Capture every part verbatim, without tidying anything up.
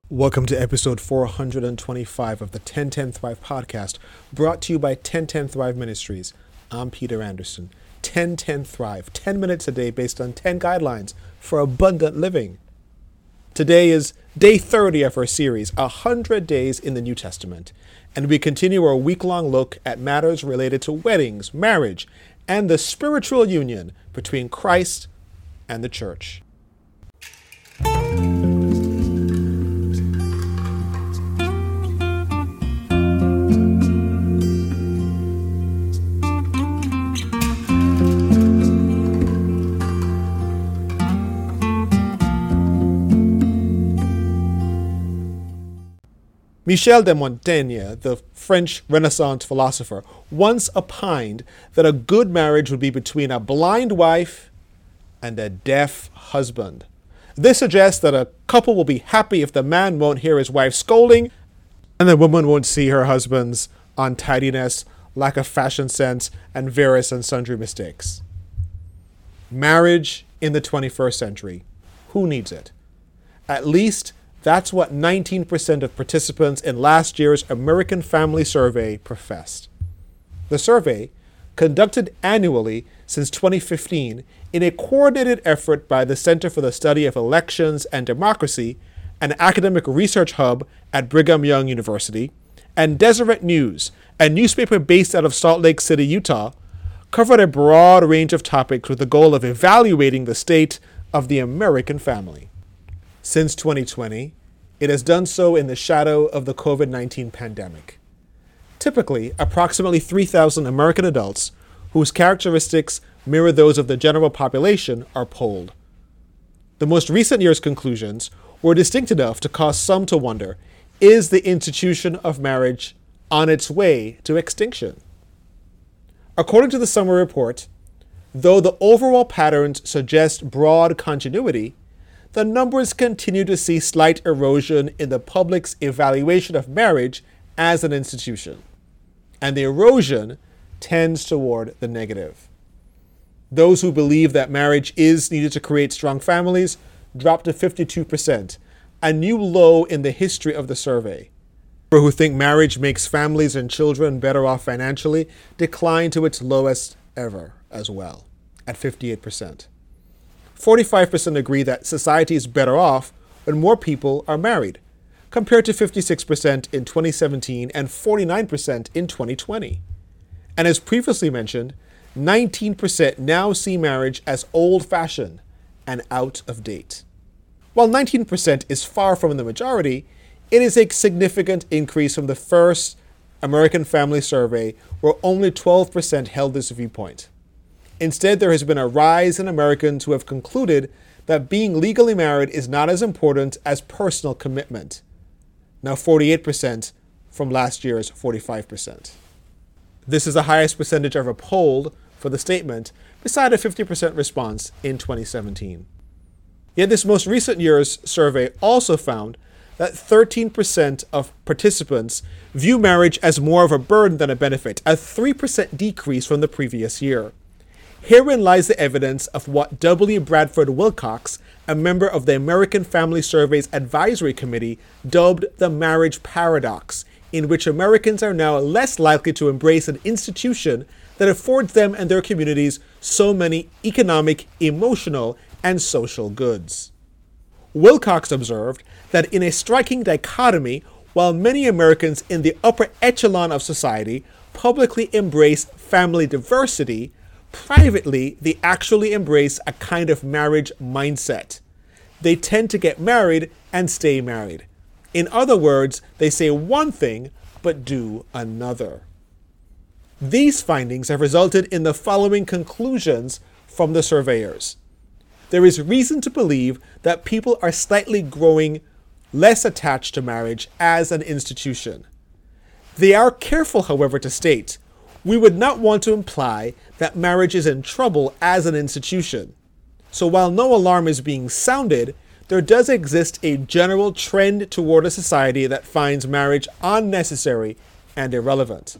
Welcome to episode four hundred twenty-five of the ten ten Thrive podcast, brought to you by ten ten Thrive Ministries. I'm Peter Anderson. ten ten Thrive, ten minutes a day based on ten guidelines for abundant living. Today is day thirty of our series, one hundred Days in the New Testament, and we continue our week-long look at matters related to weddings, marriage, and the spiritual union between Christ and the church. Michel de Montaigne, the French Renaissance philosopher, once opined that a good marriage would be between a blind wife and a deaf husband. This suggests that a couple will be happy if the man won't hear his wife scolding and the woman won't see her husband's untidiness, lack of fashion sense, and various and sundry mistakes. Marriage in the twenty-first century. Who needs it? At least that's what nineteen percent of participants in last year's American Family Survey professed. The survey, conducted annually since twenty fifteen in a coordinated effort by the Center for the Study of Elections and Democracy, an academic research hub at Brigham Young University, and Deseret News, a newspaper based out of Salt Lake City, Utah, covered a broad range of topics with the goal of evaluating the state of the American family. Since twenty twenty, it has done so in the shadow of the covid nineteen pandemic. Typically, approximately three thousand American adults, whose characteristics mirror those of the general population, are polled. The most recent year's conclusions were distinct enough to cause some to wonder, is the institution of marriage on its way to extinction? According to the summary report, though the overall patterns suggest broad continuity, the numbers continue to see slight erosion in the public's evaluation of marriage as an institution, and the erosion tends toward the negative. Those who believe that marriage is needed to create strong families dropped to fifty-two percent, a new low in the history of the survey. Those who think marriage makes families and children better off financially declined to its lowest ever as well, at fifty-eight percent. forty-five percent agree that society is better off when more people are married, compared to fifty-six percent in twenty seventeen and forty-nine percent in twenty twenty. And as previously mentioned, nineteen percent now see marriage as old-fashioned and out of date. While nineteen percent is far from the majority, it is a significant increase from the first American Family Survey, where only twelve percent held this viewpoint. Instead, there has been a rise in Americans who have concluded that being legally married is not as important as personal commitment. Now forty-eight percent from last year's forty-five percent. This is the highest percentage ever polled for the statement, beside a fifty percent response in twenty seventeen. Yet this most recent year's survey also found that thirteen percent of participants view marriage as more of a burden than a benefit, a three percent decrease from the previous year. Herein lies the evidence of what W. Bradford Wilcox, a member of the American Family Survey's Advisory Committee, dubbed the marriage paradox, in which Americans are now less likely to embrace an institution that affords them and their communities so many economic, emotional, and social goods. Wilcox observed that in a striking dichotomy, while many Americans in the upper echelon of society publicly embrace family diversity, privately, they actually embrace a kind of marriage mindset. They tend to get married and stay married. In other words, they say one thing, but do another. These findings have resulted in the following conclusions from the surveyors. There is reason to believe that people are slightly growing less attached to marriage as an institution. They are careful, however, to state, we would not want to imply that marriage is in trouble as an institution. So while no alarm is being sounded, there does exist a general trend toward a society that finds marriage unnecessary and irrelevant.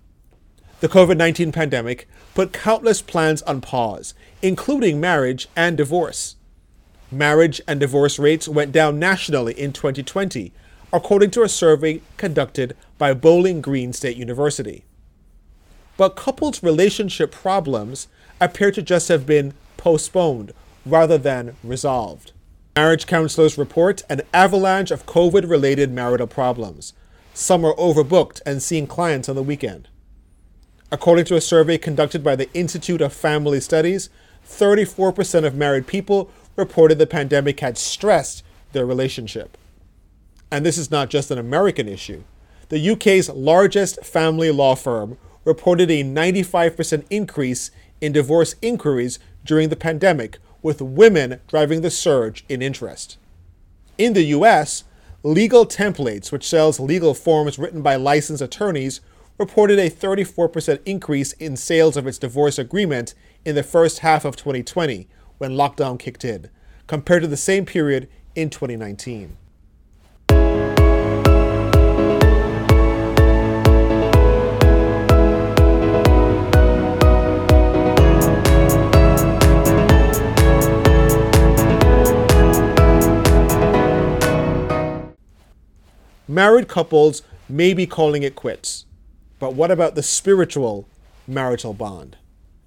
The covid nineteen pandemic put countless plans on pause, including marriage and divorce. Marriage and divorce rates went down nationally in twenty twenty, according to a survey conducted by Bowling Green State University. But couples' relationship problems appear to just have been postponed rather than resolved. Marriage counselors report an avalanche of COVID-related marital problems. Some are overbooked and seeing clients on the weekend. According to a survey conducted by the Institute of Family Studies, thirty-four percent of married people reported the pandemic had stressed their relationship. And this is not just an American issue. The U K's largest family law firm reported a ninety-five percent increase in divorce inquiries during the pandemic, with women driving the surge in interest. In the U S, Legal Templates, which sells legal forms written by licensed attorneys, reported a thirty-four percent increase in sales of its divorce agreement in the first half of twenty twenty, when lockdown kicked in, compared to the same period in twenty nineteen. Married couples may be calling it quits, but what about the spiritual marital bond?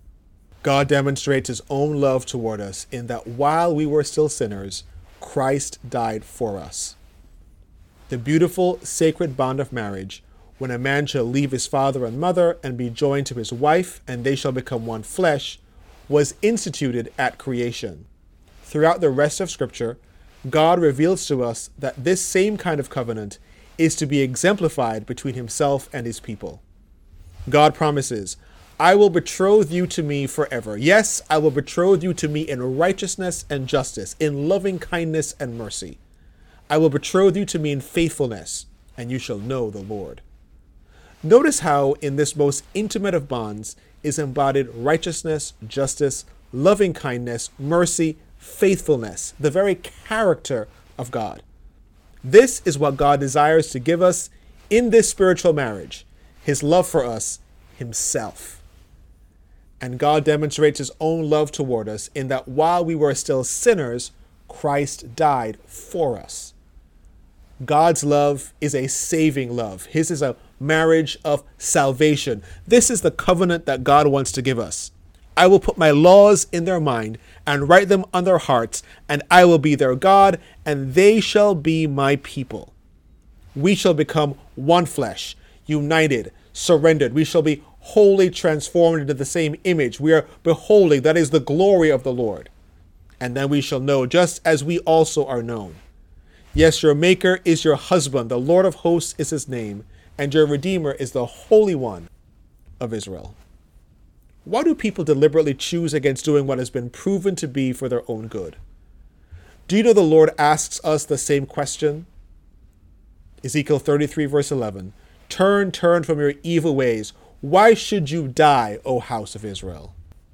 God demonstrates his own love toward us in that while we were still sinners, Christ died for us. The beautiful, sacred bond of marriage, when a man shall leave his father and mother and be joined to his wife, and they shall become one flesh, was instituted at creation. Throughout the rest of Scripture, God reveals to us that this same kind of covenant is to be exemplified between himself and his people. God promises, I will betroth you to me forever. Yes, I will betroth you to me in righteousness and justice, in loving kindness and mercy. I will betroth you to me in faithfulness, and you shall know the Lord. Notice how in this most intimate of bonds is embodied righteousness, justice, loving kindness, mercy, faithfulness, the very character of God. This is what God desires to give us in this spiritual marriage, his love for us, himself. And God demonstrates his own love toward us in that while we were still sinners, Christ died for us. God's love is a saving love. His is a marriage of salvation. This is the covenant that God wants to give us. I will put my laws in their mind and write them on their hearts, and I will be their God, and they shall be my people. We shall become one flesh, united, surrendered. We shall be wholly transformed into the same image. We are beholding, that is the glory of the Lord. And then we shall know, just as we also are known. Yes, your Maker is your husband, the Lord of hosts is his name, and your Redeemer is the Holy One of Israel. Why do people deliberately choose against doing what has been proven to be for their own good? Do you know the Lord asks us the same question? Ezekiel thirty-three, verse eleven. Turn, turn from your evil ways. Why should you die, O house of Israel?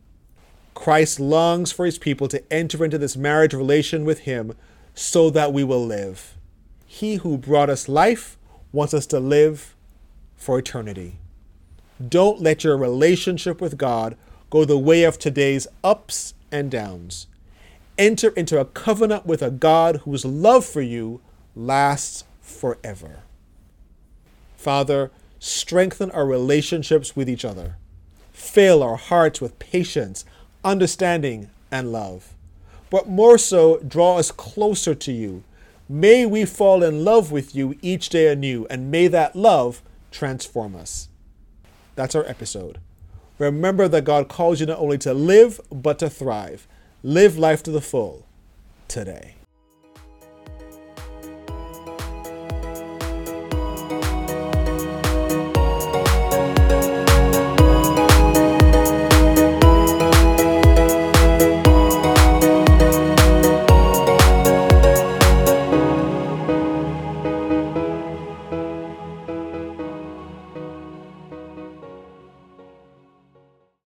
Christ longs for his people to enter into this marriage relation with him so that we will live. He who brought us life wants us to live for eternity. Don't let your relationship with God go the way of today's ups and downs. Enter into a covenant with a God whose love for you lasts forever. Father, strengthen our relationships with each other. Fill our hearts with patience, understanding, and love. But more so, draw us closer to you. May we fall in love with you each day anew, and may that love transform us. That's our episode. Remember that God calls you not only to live, but to thrive. Live life to the full today.